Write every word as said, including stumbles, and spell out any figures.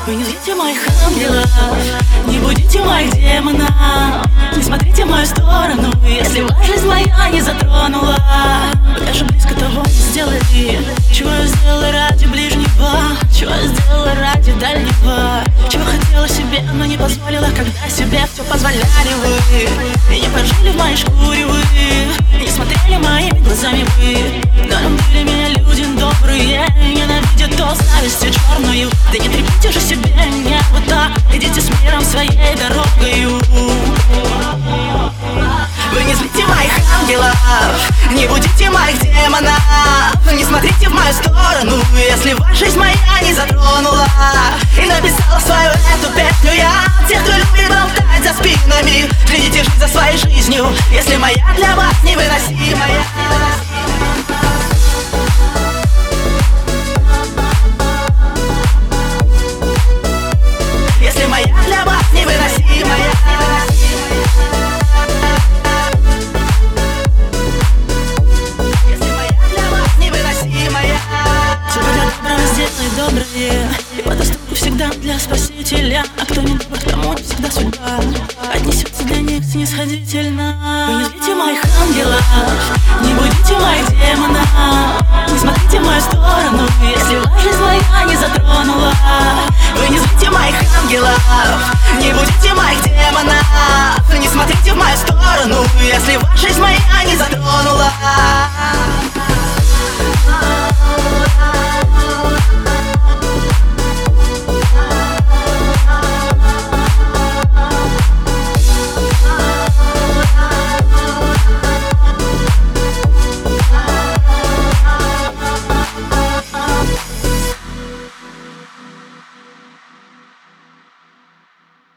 Вы не злите моих ангелов, не будите моих демонов. Не смотрите в мою сторону, если ваша жизнь моя не затронула. Вы даже близко того не сделали. Чего я сделала ради ближнего, чего я сделала ради дальнего. Чего хотела себе, но не позволила, когда себе все позволяли вы. И не пожили в моей шкуре вы, и не смотрели моими глазами вы. Но любили меня люди добрые, ненавидят то завистью черную. Да не трепите же себе небо, идите с миром своей дорогою. Вы не злите моих ангелов, не будите моих демонов. Не смотрите в мою сторону, если ваша жизнь моя не затронула. И написала свою эту песню я тех, кто любит болтать за спинами. Следите же за своей жизнью, если моя для вас невыносимая. Если моя для вас невыносимая. Если моя для вас невыносимая. Все для доброго сделай доброе, и по доступу всегда для спасителя. А кто не добр, тому не всегда судьба отнесется для них снисходительно. Вы не злите моих ангелов, не будите моих демонов. Не смотрите в мою сторону, если ваша жизнь моя не затронула. Вы не злите моих ангелов, не будите моих демонов. Не смотрите в мою сторону, если ваша жизнь моя не затронула.